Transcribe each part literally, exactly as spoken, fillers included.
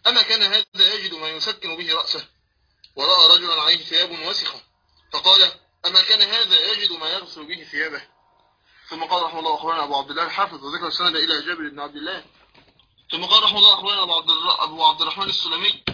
أما كان هذا يجد ما يسكن به رأسه، ورأى رجلا عليه ثياب وسخة فقال أما كان هذا يجد ما يغسل به ثيابه. ثم قال رحمه الله أخبرنا أبو عبد الله الحافظ وذكر السند إلى جابر بن عبد الله. ثم قال رحمه الله أخبرنا أبو عبد, أبو عبد الرحمن السلمي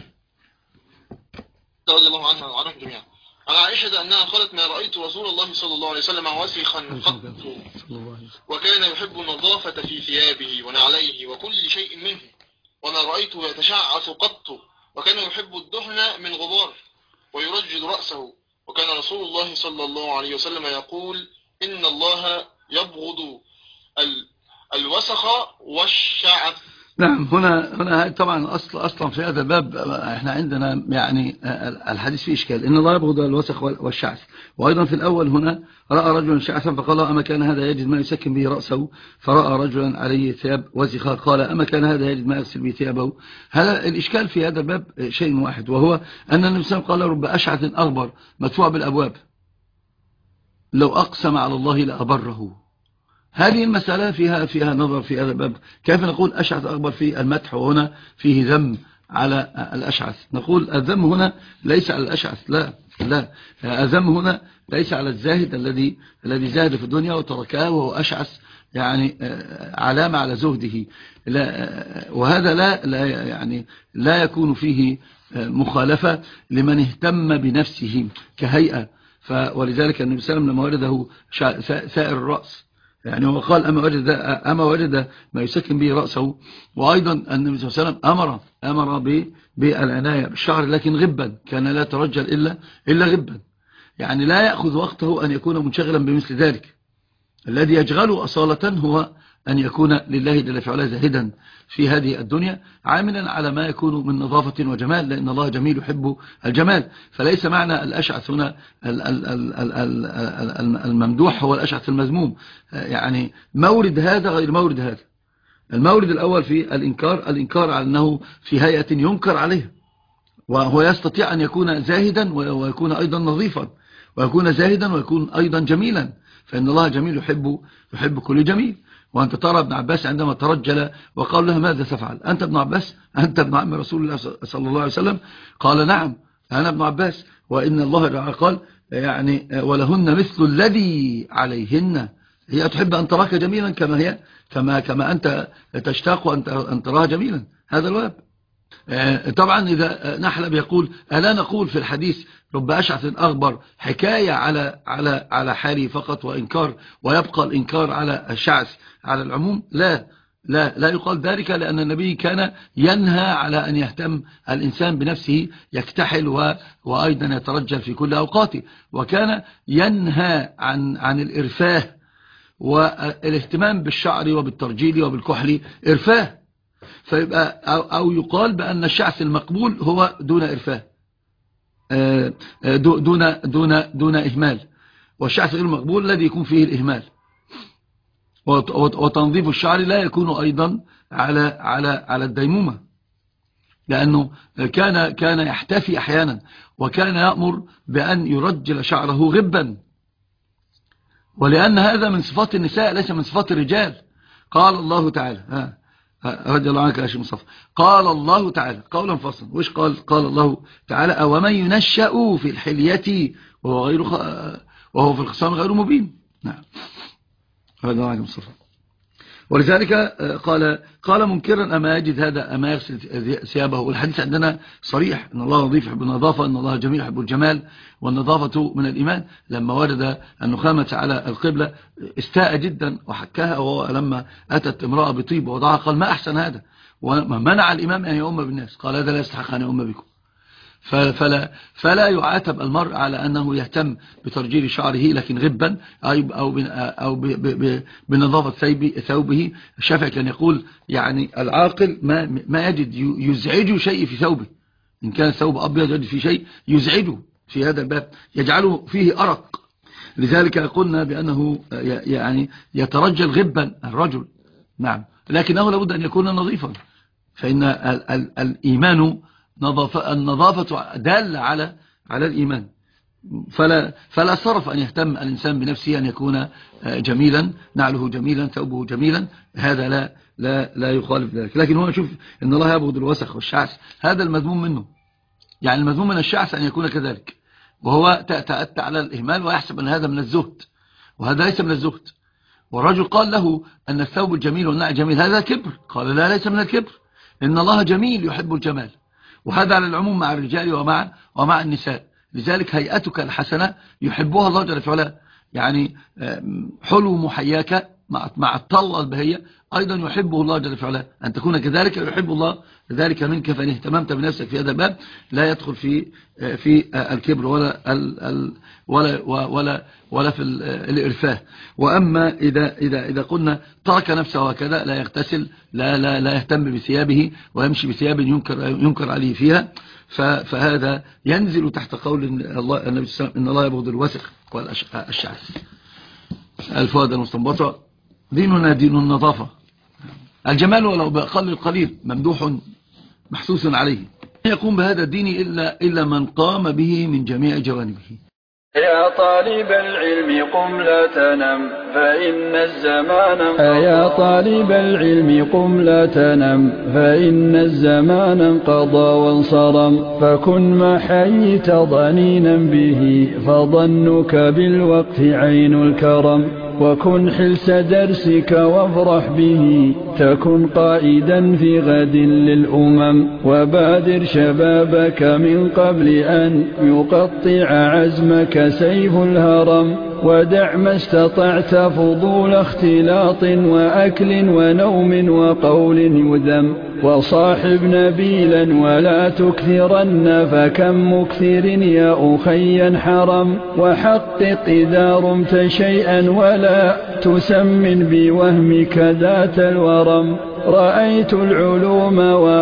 رضي الله عنه وعنهم جميعا عن عائشة أنها قالت ما رأيت رسول الله صلى الله عليه وسلم وسخا قط، وكان يحب النظافة في ثيابه ونعليه وكل شيء منه، وما رأيته يتشعث قط، وكان يحب الدهن من غبار ويرجل رأسه، وكان رسول الله صلى الله عليه وسلم يقول إن الله يبغض الوسخ والشعث. نعم. هنا هنا طبعا اصل اصلا في هذا الباب احنا عندنا يعني الحديث فيه اشكال، ان الله يبغض الوسخ والشعث. وايضا في الاول هنا راى رجلا شعثا فقال اما كان هذا يجد ما يسكن به راسه، فراى رجلا عليه ثياب وسخه قال اما كان هذا يجد ما يغسل به ثيابه. هذا الاشكال في هذا الباب شيء واحد، وهو ان النبي صلى الله عليه وسلم قال رب اشعث اغبر مدفوع بالابواب لو اقسم على الله لابره. هذه المسألة فيها فيها نظر في هذا الباب. كيف نقول أشعث أغبر في المدح وهنا فيه ذم على الأشعث؟ نقول الذم هنا ليس على الأشعث، لا لا الذم هنا ليس على الزاهد الذي الذي زاهد في الدنيا وتركها وهو أشعث، يعني علامة على زهده. لا وهذا لا لا يعني لا يكون فيه مخالفة لمن اهتم بنفسه كهيئة. ولذلك النبي صلى الله عليه وسلم لما ورده سائر الرأس يعني هو قال أما وجد, أما وجد ما يسكن به رأسه. وأيضا النبي صلى الله عليه وسلم أمر, أمر بالعناية بالشعر لكن غبا، كان لا ترجل إلا, إلا غبا، يعني لا يأخذ وقته أن يكون منشغلا بمثل ذلك. الذي يشغله أصالة هو أن يكون لله جل في علاه زاهدا في هذه الدنيا، عاملا على ما يكون من نظافة وجمال، لأن الله جميل يحب الجمال. فليس معنى الأشعث هنا الممدوح هو الأشعث المذموم، يعني مورد هذا غير مورد هذا. المورد الأول في الإنكار، الإنكار على أنه في هيئة ينكر عليه، وهو يستطيع أن يكون زاهدا ويكون أيضا نظيفا، ويكون زاهدا ويكون أيضا جميلا، فإن الله جميل يحب, يحب كل جميل. وأنت ترى ابن عباس عندما ترجل وقال له ماذا تفعل أنت ابن عباس، أنت ابن عم رسول الله صلى الله عليه وسلم؟ قال نعم أنا ابن عباس، وإن الله قال يعني ولهن مثل الذي عليهن، هي تحب أن تراك جميلا كما هي كما, كما أنت تشتاق أن تراها جميلا. هذا الواب. طبعا إذا نحلب يقول ألا نقول في الحديث رب أشعث أغبر حكاية على على على حاله فقط وإنكار، ويبقى الإنكار على الشعث على العموم؟ لا لا لا يقال ذلك، لأن النبي كان ينهى على أن يهتم الإنسان بنفسه، يكتحل وأيضا يترجل في كل أوقاته، وكان ينهى عن عن الإرفاه، والاهتمام بالشعر وبالترجيل وبالكحل إرفاه. فيبقى أو يقال بأن الشعث المقبول هو دون إرفاه، دون دون دون إهمال، والشعث غير المقبول الذي يكون فيه الإهمال. وتنظيف الشعر لا يكون أيضا على على على الديمومة، لأنه كان كان يحتفي أحيانا، وكان يأمر بأن يرجل شعره غبا، ولأن هذا من صفات النساء ليس من صفات الرجال. قال الله تعالى ها رضي الله عنك يا شيخ مصطفى، قال الله تعالى قولا فصلا. وش قال؟ قال الله تعالى أومن ينشأ في الحلية وهو غير خ... وهو في الخصام غير مبين. نعم رضي الله عنك مصطفى. ولذلك قال قال منكرا أما يجد هذا أما يغسل ثيابه. والحديث عندنا صريح أن الله نظيف يحب النظافة، أن الله جميل يحب الجمال، والنظافة من الإيمان. لما ورد النخامة على القبلة استاء جدا وحكاها، وهو لما أتت امرأة بطيب ووضعها قال ما أحسن هذا، ومنع الإمام أن يؤم بالناس، قال هذا لا يستحق أن يؤم بكم. فلا, فلا يعاتب المرء على أنه يهتم بترجيل شعره لكن غبا أو أو بنظافة ثوبه. الشافعي كان يقول يعني العاقل ما ما يجد يزعج شيء في ثوبه، إن كان الثوب أبيض يجد في شيء يزعجه في هذا الباب، يجعله فيه أرق. لذلك قلنا بأنه يعني يترجل غبا الرجل، نعم، لكنه لابد أن يكون نظيفا، فإن الإيمان نظافة، النظافة دالة على على الإيمان. فلا, فلا صرف أن يهتم الإنسان بنفسه أن يكون جميلا، نعله جميلا، ثوبه جميلا، هذا لا لا لا يخالف ذلك. لكن هو شوف إن الله يبغض الوسخ والشعث، هذا المذموم منه. يعني المذموم من الشعث أن يكون كذلك، وهو تأتى على الإهمال ويحسب أن هذا من الزهد، وهذا ليس من الزهد. والرجل قال له أن الثوب الجميل والنعل جميل، هذا كبر. قال لا، ليس من الكبر، إن الله جميل يحب الجمال. وهذا على العموم مع الرجال ومع ومع النساء. لذلك هيئتك الحسنة يحبها الله جل وعلا، يعني حلو محياك مع الطلة البهية أيضا يحبه الله جل وعلا، أن تكون كذلك يحب الله ذلك منك. فإن اهتممت بنفسك في هذا الباب لا يدخل في في الكبر ولا ال ولا ولا ولا في الإرفاه. وأما إذا إذا إذا قلنا ترك نفسه هكذا، لا يغتسل، لا لا لا يهتم بثيابه ويمشي بثياب ينكر ينكر عليه فيها، فهذا ينزل تحت قول الله النبي صلى الله عليه وسلم إن الله يبغض الوسخ والشعث. الفوائد المستنبطة: ديننا دين النظافة، الجمال ولو بأقل القليل ممدوح محسوس عليه، يقوم بهذا الدين إلا, إلا من قام به من جميع جوانبه. يا طالب العلم قم لا تنم فإن الزمان انقضى يا طالب العلم قم لا تنم فإن الزمان انقضى وانصرم، فكن ما حييت ضنينا به فظنك بالوقت عين الكرم، وكن حلس درسك وافرح به تكن قائدا في غد للأمم، وبادر شبابك من قبل أن يقطع عزمك سيف الهرم، ودع ما استطعت فضول اختلاط وأكل ونوم وقول يذم، وصاحب نبيلا ولا تكثرن فكم مكثر يا أخي حرم، وحقق إذا رمت شيئا ولا تسمن بوهمك ذات الورم، رأيت العلوم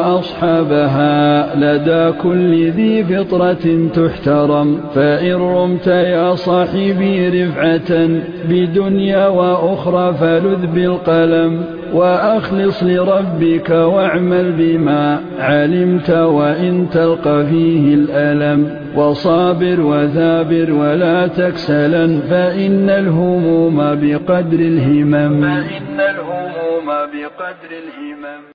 وأصحابها لدى كل ذي فطرة تحترم، فإن رمت يا صاحبي رفعة بدنيا وأخرى فلذ بالقلم، وأخلص لربك واعمل بما علمت وإن تلقى فيه الألم، وصابر وثابر ولا تكسلا فإن الهموم بقدر الهمم فإن الهموم بقدر الهمم.